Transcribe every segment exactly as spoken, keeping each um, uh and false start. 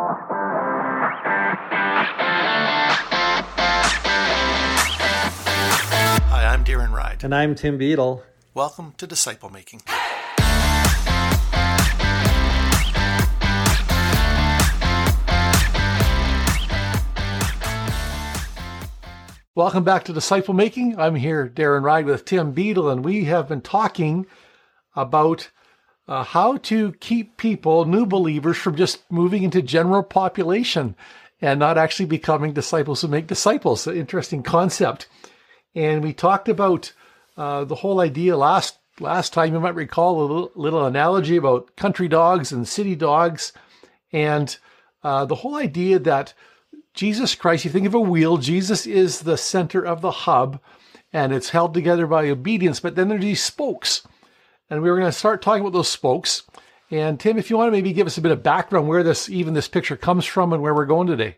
Hi, I'm Darren Ride. And I'm Tim Beadle. Welcome to Disciple Making. Welcome back to Disciple Making. I'm here, Darren Ride, with Tim Beadle, and we have been talking about uh, how to keep people, new believers, from just moving into general population and not actually becoming disciples who make disciples. An interesting concept. And we talked about uh, the whole idea last last time. You might recall a little, little analogy about country dogs and city dogs, and uh, the whole idea that Jesus Christ, you think of a wheel, Jesus is the center of the hub, and it's held together by obedience, but then there's these spokes. And we were going to start talking about those spokes. And Tim, if you want to maybe give us a bit of background where this, even this picture comes from and where we're going today.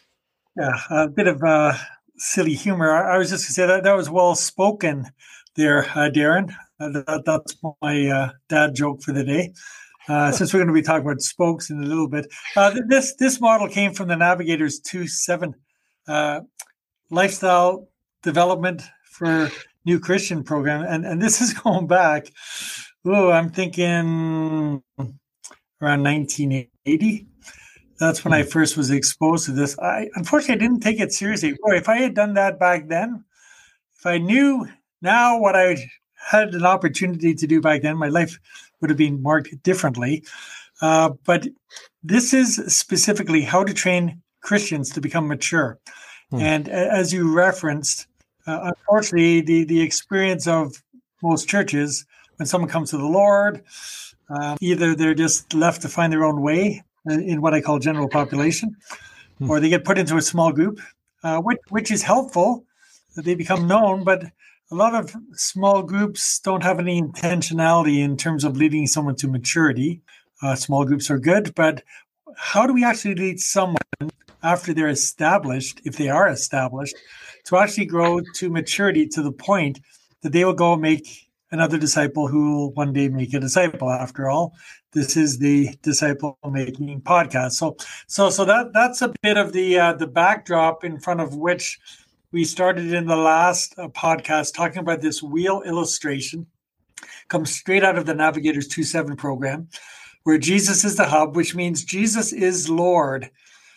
Yeah, a bit of uh, silly humor. I, I was just going to say that that was well spoken there, uh, Darren. Uh, that, that's my uh, dad joke for the day. Uh, since we're going to be talking about spokes in a little bit. Uh, this this model came from the Navigators two seven uh, lifestyle development for new Christian program. And, and this is going back, oh, I'm thinking around nineteen eighty. That's when I first was exposed to this. I unfortunately I didn't take it seriously. Boy, if I had done that back then, if I knew now what I had an opportunity to do back then, my life would have been marked differently. Uh, but this is specifically how to train Christians to become mature. Hmm. And as you referenced, uh, unfortunately, the, the experience of most churches, when someone comes to the Lord, uh, either they're just left to find their own way in what I call general population, hmm. or they get put into a small group, uh, which, which is helpful, that they become known, but a lot of small groups don't have any intentionality in terms of leading someone to maturity. Uh, small groups are good, but how do we actually lead someone after they're established, if they are established, to actually grow to maturity to the point that they will go make another disciple who will one day make a disciple? After all, this is the Disciple Making podcast. So, so, so that that's a bit of the uh, the backdrop in front of which we started in the last uh, podcast talking about this wheel illustration. Comes straight out of the Navigators two seven program, where Jesus is the hub, which means Jesus is Lord.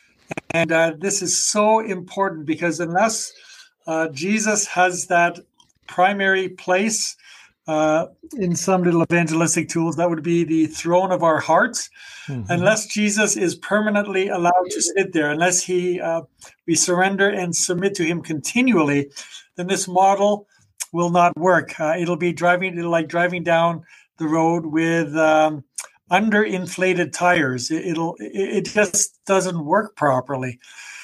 And uh, this is so important because unless uh, Jesus has that primary place uh, in some little evangelistic tools, that would be the throne of our hearts. Mm-hmm. Unless Jesus is permanently allowed to sit there, unless he uh, we surrender and submit to him continually, then this model will not work. Uh, it'll be driving, it'll like driving down the road with um, underinflated tires. It, it'll, it, it just doesn't work properly.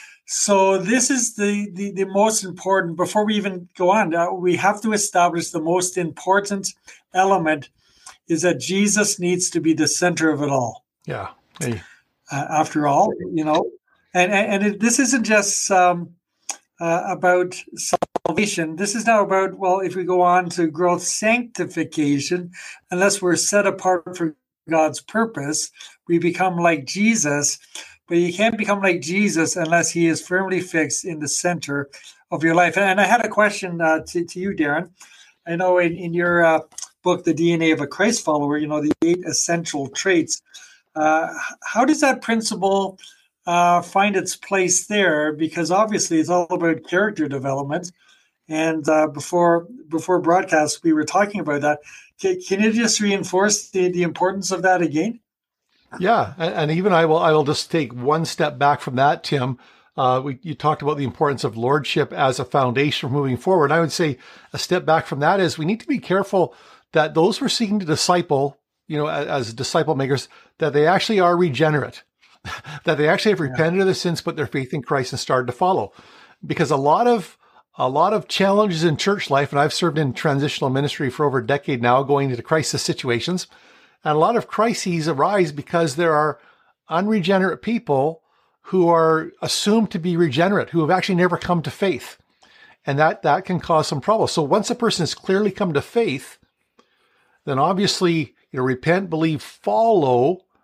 So this is the, the, the most important, before we even go on, uh, we have to establish the most important element is that Jesus needs to be the center of it all. Yeah. Hey. Uh, after all, you know, and, and, and it, this isn't just um, uh, about salvation. This is now about, well, if we go on to growth sanctification, unless we're set apart for God's purpose, we become like Jesus. But you can't become like Jesus unless he is firmly fixed in the center of your life. And I had a question uh, to, to you, Darren. I know in, in your uh, book, The D N A of a Christ Follower, you know, the eight essential traits. Uh, how does that principle uh, find its place there? Because obviously it's all about character development. And uh, before before broadcast, we were talking about that. Can, can you just reinforce the, the importance of that again? Yeah, and, and even I will I will just take one step back from that, Tim. Uh, we, you talked about the importance of lordship as a foundation for moving forward. I would say a step back from that is we need to be careful that those who are seeking to disciple, you know, as, as disciple makers, that they actually are regenerate, that they actually have repented yeah. of their sins, put their faith in Christ, and started to follow. Because a lot of a lot of challenges in church life, and I've served in transitional ministry for over a decade now, going into crisis situations. And a lot of crises arise because there are unregenerate people who are assumed to be regenerate, who have actually never come to faith. And that, that can cause some problems. So once a person has clearly come to faith, then obviously, you know, repent, believe, follow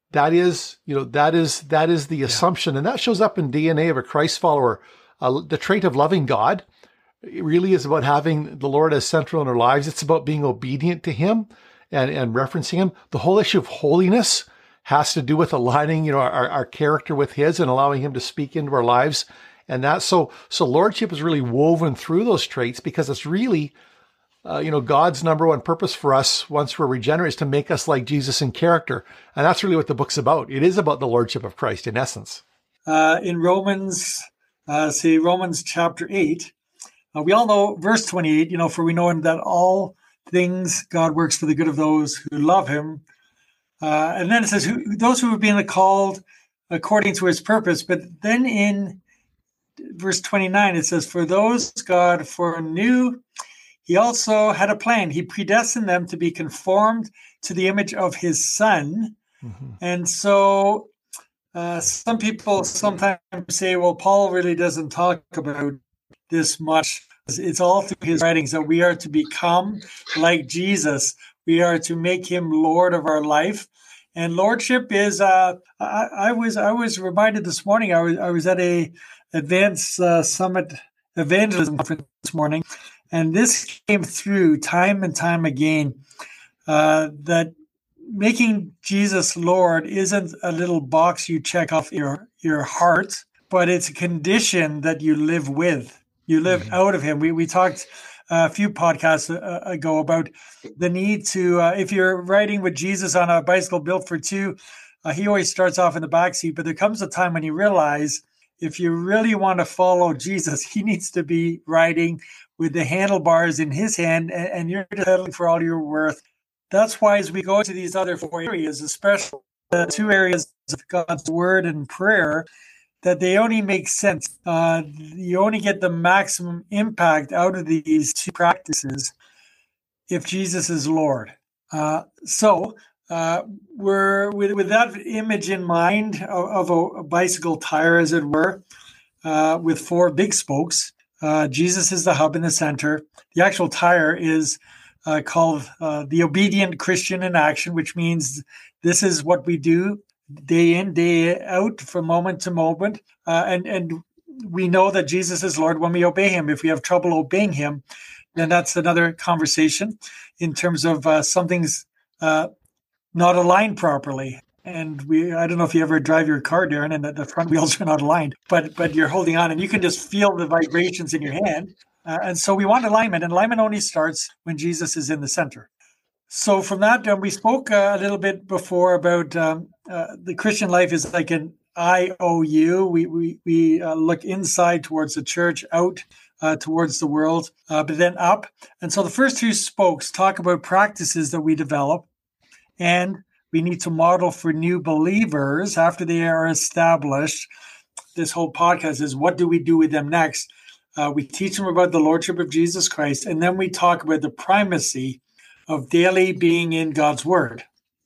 that is, you know, that is, that is the assumption. And that shows up in D N A of a Christ follower. Uh, the trait of loving God, it really is about having the Lord as central in our lives. It's about being obedient to him and, and referencing him. The whole issue of holiness has to do with aligning, you know, our, our character with his and allowing him to speak into our lives. And that, so, so lordship is really woven through those traits because it's really, uh, you know, God's number one purpose for us once we're regenerate is to make us like Jesus in character. And that's really what the book's about. It is about the lordship of Christ in essence. Uh, in Romans, uh, say Romans chapter eight, uh, we all know verse twenty-eight, you know, for we know that all things God works for the good of those who love him. Uh, and then it says, who, those who have been called according to his purpose. But then in verse twenty-nine, it says, for those God foreknew, he also had a plan. He predestined them to be conformed to the image of his son. Mm-hmm. And so uh, some people sometimes say, well, Paul really doesn't talk about this much. It's all through his writings that we are to become like Jesus. We are to make him Lord of our life. And lordship is, uh, I, I was I was reminded this morning, I was I was at a Advanced uh, Summit Evangelism conference this morning, and this came through time and time again, uh, that making Jesus Lord isn't a little box you check off your, your heart, but it's a condition that you live with. You live mm-hmm. out of him. We we talked a few podcasts ago about the need to, uh, if you're riding with Jesus on a bicycle built for two, uh, he always starts off in the back seat, but there comes a time when you realize if you really want to follow Jesus, he needs to be riding with the handlebars in his hand, and, and you're settling for all you're worth. That's why as we go to these other four areas, especially the two areas of God's word and prayer, that they only make sense. Uh, you only get the maximum impact out of these two practices if Jesus is Lord. Uh, so uh, we're with, with that image in mind of, of a, a bicycle tire, as it were, uh, with four big spokes. Uh, Jesus is the hub in the center. The actual tire is uh, called uh, the obedient Christian in action, which means this is what we do day in, day out, from moment to moment. Uh, and, and we know that Jesus is Lord when we obey him. If we have trouble obeying him, then that's another conversation in terms of uh, something's uh, not aligned properly. And we, I don't know if you ever drive your car, Darren, and the, the front wheels are not aligned, but but you're holding on and you can just feel the vibrations in your hand. Uh, and so we want alignment, and alignment only starts when Jesus is in the center. So from that, um, we spoke uh, a little bit before about um, uh, the Christian life is like an I O U. We we we uh, look inside towards the church, out uh, towards the world, uh, but then up. And so the first two spokes talk about practices that we develop, and we need to model for new believers after they are established. This whole podcast is what do we do with them next? Uh, we teach them about the Lordship of Jesus Christ, and then we talk about the primacy of daily being in God's Word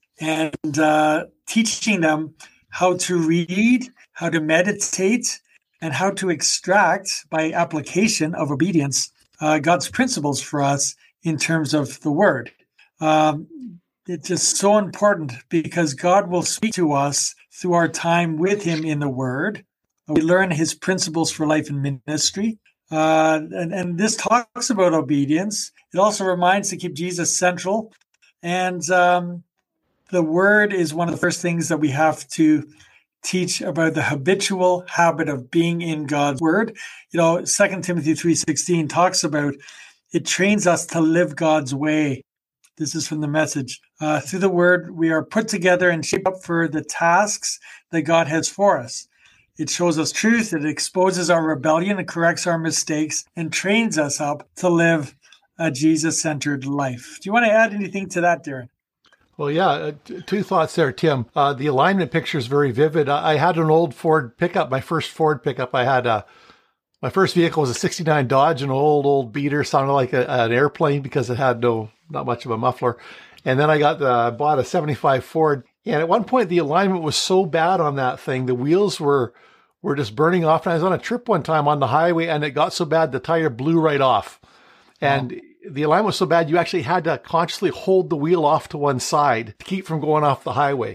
and uh, teaching them how to read, how to meditate, and how to extract, by application of obedience, uh, God's principles for us in terms of the Word. Um, it's just so important because God will speak to us through our time with him in the Word. We learn his principles for life and ministry. Uh, and, and this talks about obedience. It also reminds to keep Jesus central. And um, the Word is one of the first things that we have to teach about the habitual habit of being in God's Word. You know, Second Timothy three sixteen talks about it trains us to live God's way. This is from the Message. Uh, through the Word, we are put together and shaped up for the tasks that God has for us. It shows us truth, it exposes our rebellion, it corrects our mistakes, and trains us up to live a Jesus-centered life. Do you want to add anything to that, Darren? Well, yeah, uh, t- two thoughts there, Tim. Uh, the alignment picture is very vivid. I-, I had an old Ford pickup, my first Ford pickup. I had a, my first vehicle was a sixty-nine Dodge, an old, old beater, sounded like a, an airplane because it had no, not much of a muffler. And then I got the, bought a seventy-five Ford. And at one point, the alignment was so bad on that thing, the wheels were were just burning off. And I was on a trip one time on the highway, and it got so bad the tire blew right off. And oh. the alignment was so bad, you actually had to consciously hold the wheel off to one side to keep from going off the highway.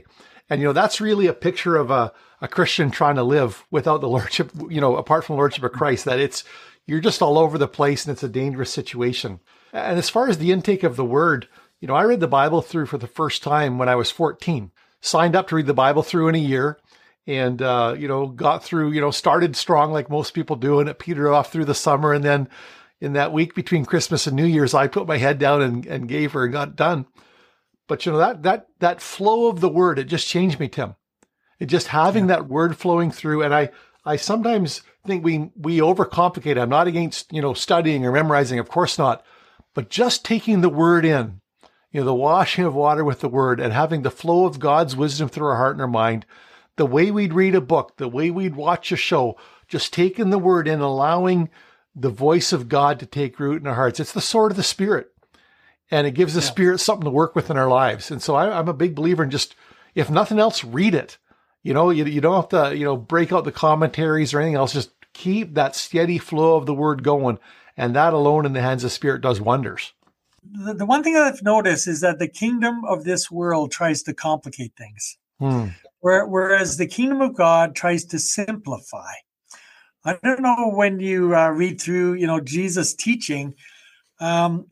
And, you know, that's really a picture of a, a Christian trying to live without the Lordship, you know, apart from the Lordship of Christ, that it's, you're just all over the place and it's a dangerous situation. And as far as the intake of the Word, you know, I read the Bible through for the first time when I was fourteen, signed up to read the Bible through in a year and, uh, you know, got through, you know, started strong like most people do, and it petered off through the summer. And then in that week between Christmas and New Year's, I put my head down and, and gave her and got done. But, you know, that, that, that flow of the Word, it just changed me, Tim. It just having yeah. that Word flowing through. And I, I sometimes think we, we overcomplicate it. I'm not against, you know, studying or memorizing, of course not, but just taking the Word in, you know, the washing of water with the Word and having the flow of God's wisdom through our heart and our mind, the way we'd read a book, the way we'd watch a show, just taking the Word in, allowing the voice of God to take root in our hearts. It's the sword of the Spirit. And it gives the yeah. Spirit something to work with in our lives. And so I, I'm a big believer in just, if nothing else, read it. You know, you, you don't have to, you know, break out the commentaries or anything else. Just keep that steady flow of the Word going. And that alone in the hands of the Spirit does wonders. The, the one thing I've noticed is that the kingdom of this world tries to complicate things. Hmm. Where, whereas the kingdom of God tries to simplify. I don't know when you uh, read through, you know, Jesus' teaching, um,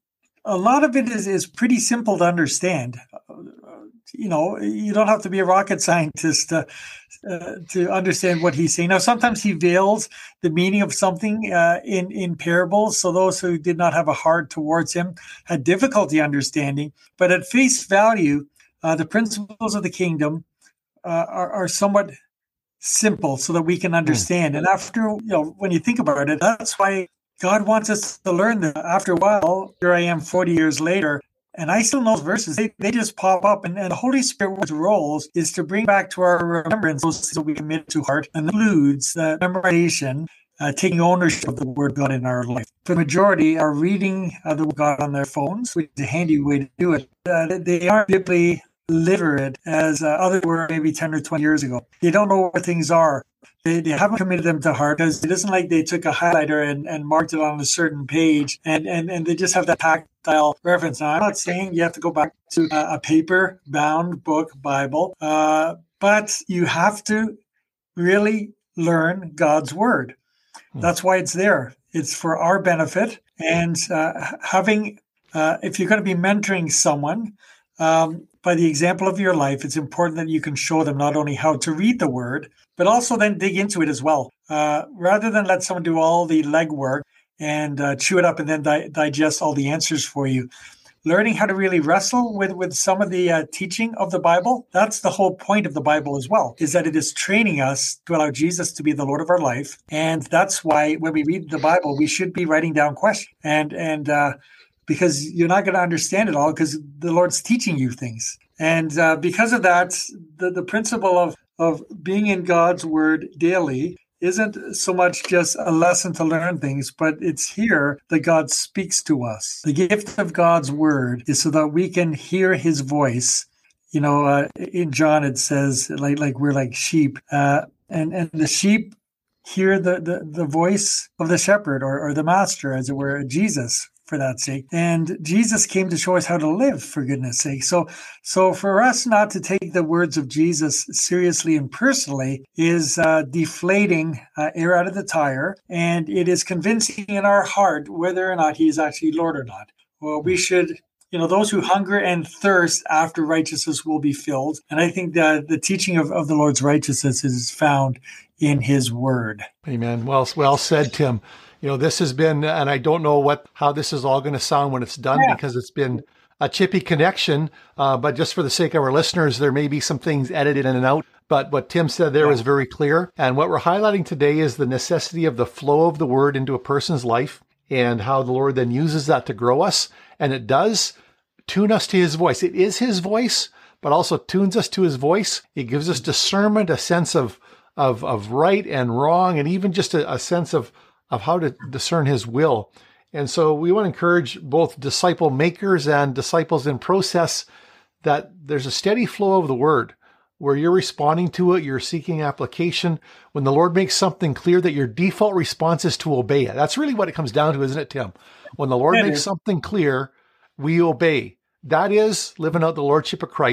a lot of it is, is pretty simple to understand. Uh, you know, you don't have to be a rocket scientist to, uh, to understand what he's saying. Now, sometimes he veils the meaning of something uh, in, in parables. So those who did not have a heart towards him had difficulty understanding. But at face value, uh, the principles of the kingdom uh, are, are somewhat simple so that we can understand. Mm. And after, you know, when you think about it, that's why God wants us to learn that. After a while, here I am forty years later, and I still know those verses. They, they just pop up. And, and the Holy Spirit's roles is to bring back to our remembrance those that we commit to heart, and includes the memorization, uh, taking ownership of the Word of God in our life. The majority are reading uh, the Word of God on their phones, which is a handy way to do it. Uh, they aren't biblically literate as uh, others were maybe ten or twenty years ago. They don't know where things are. They, they haven't committed them to heart, because it isn't like they took a highlighter and, and marked it on a certain page and, and, and they just have that tactile reference. Now, I'm not saying you have to go back to a, a paper-bound book, Bible, uh, but you have to really learn God's Word. Hmm. That's why it's there. It's for our benefit. And uh, having, uh, if you're going to be mentoring someone, um, by the example of your life, it's important that you can show them not only how to read the Word, but also then dig into it as well. Uh, rather than let someone do all the legwork and uh, chew it up and then di- digest all the answers for you. Learning how to really wrestle with, with some of the uh, teaching of the Bible, that's the whole point of the Bible as well, is that it is training us to allow Jesus to be the Lord of our life. And that's why when we read the Bible, we should be writing down questions. And, and uh, because you're not going to understand it all, because the Lord's teaching you things. And uh, because of that, the, the principle of of being in God's Word daily isn't so much just a lesson to learn things, but it's here that God speaks to us. The gift of God's Word is so that we can hear His voice. You know, uh, in John it says, like like we're like sheep, uh, and and the sheep hear the the, the voice of the shepherd or, or the master, as it were, Jesus, for that sake. And Jesus came to show us how to live, for goodness sake. So, so for us not to take the words of Jesus seriously and personally is uh, deflating uh, air out of the tire, and it is convincing in our heart whether or not he is actually Lord or not. Well, we should, you know, those who hunger and thirst after righteousness will be filled. And I think that the teaching of, of the Lord's righteousness is found in his Word. Amen. Well, well said, Tim. You know, this has been, and I don't know what how this is all going to sound when it's done, yeah. because it's been a chippy connection. Uh, but just for the sake of our listeners, there may be some things edited in and out. But what Tim said there yeah. was very clear. And what we're highlighting today is the necessity of the flow of the Word into a person's life and how the Lord then uses that to grow us. And it does tune us to His voice. It is His voice, but also tunes us to His voice. It gives us discernment, a sense of of, of right and wrong, and even just a, a sense of of how to discern His will. And so we want to encourage both disciple makers and disciples in process that there's a steady flow of the Word where you're responding to it, you're seeking application. When the Lord makes something clear, that your default response is to obey it. That's really what it comes down to, isn't it, Tim? When the Lord it makes is. something clear, we obey. That is living out the Lordship of Christ.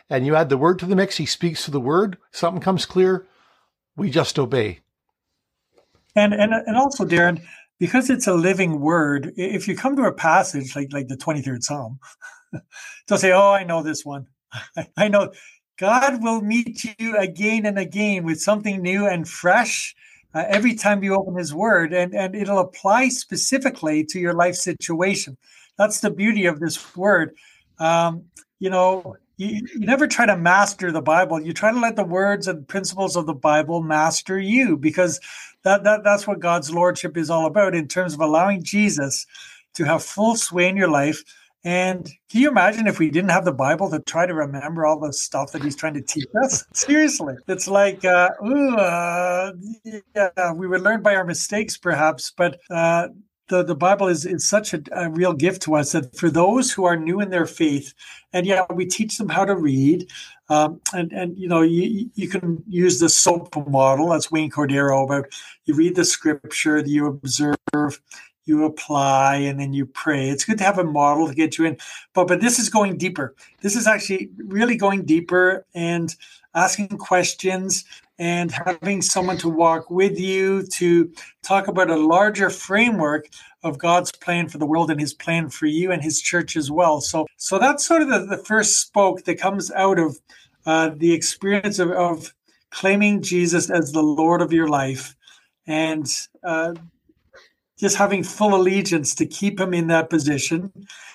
and you add the word to the mix. He speaks to the word. Something comes clear. We just obey. And and and also, Darren, because it's a living word, if you come to a passage like like the twenty-third Psalm, don't say, "Oh, I know this one. I know." God will meet you again and again with something new and fresh uh, every time you open his word, and, and it'll apply specifically to your life situation. That's the beauty of this word. Um, you know, you, you never try to master the Bible. You try to let the words and principles of the Bible master you, because that, that that's what God's lordship is all about, in terms of allowing Jesus to have full sway in your life. And can you imagine if we didn't have the Bible to try to remember all the stuff that he's trying to teach us? Seriously. It's like, uh, ooh, uh, yeah, we would learn by our mistakes perhaps, but uh, the, the Bible is, is such a, a real gift to us that for those who are new in their faith, and yeah, we teach them how to read, um, and, and, you know, you, you can use the SOAP model, that's Wayne Cordero, about you read the scripture, you observe, you apply, and then you pray. It's good to have a model to get you in. But but this is going deeper. This is actually really going deeper and asking questions and having someone to walk with you to talk about a larger framework of God's plan for the world and his plan for you and his church as well. So so that's sort of the, the first spoke that comes out of uh, the experience of, of claiming Jesus as the Lord of your life, and uh just having full allegiance to keep him in that position.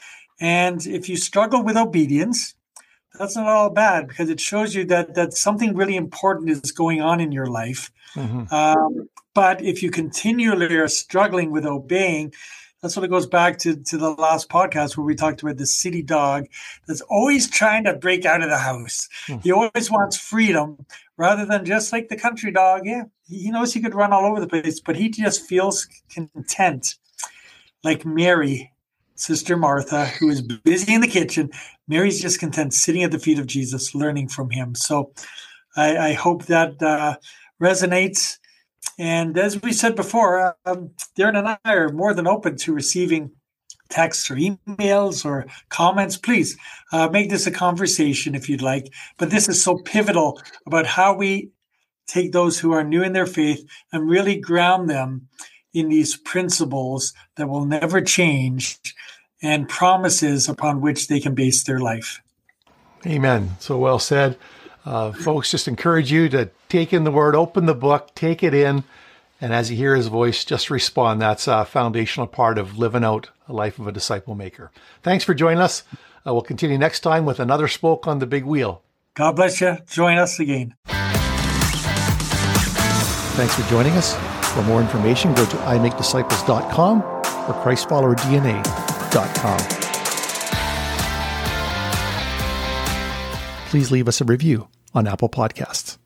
And if you struggle with obedience, that's not all bad, because it shows you that that something really important is going on in your life. Mm-hmm. Um, but if you continually are struggling with obeying, that's what it goes back to, to the last podcast where we talked about the city dog that's always trying to break out of the house. Mm-hmm. He always wants freedom rather than just like the country dog. Yeah, he knows he could run all over the place, but he just feels content. Like Mary, Sister Martha, who is busy in the kitchen. Mary's just content sitting at the feet of Jesus, learning from him. So I, I hope that uh, resonates. And as we said before, um, Darren and I are more than open to receiving texts or emails or comments. Please uh, make this a conversation if you'd like. But this is so pivotal about how we take those who are new in their faith and really ground them in these principles that will never change and promises upon which they can base their life. Amen. So well said. Uh, folks, just encourage you to take in the word, open the book, take it in, and as you hear his voice, just respond. That's a foundational part of living out a life of a disciple maker. Thanks for joining us. Uh, we'll continue next time with another spoke on the big wheel. God bless you. Join us again. Thanks for joining us. For more information, go to i make disciples dot com or christ follower d n a dot com. Please leave us a review on Apple Podcasts.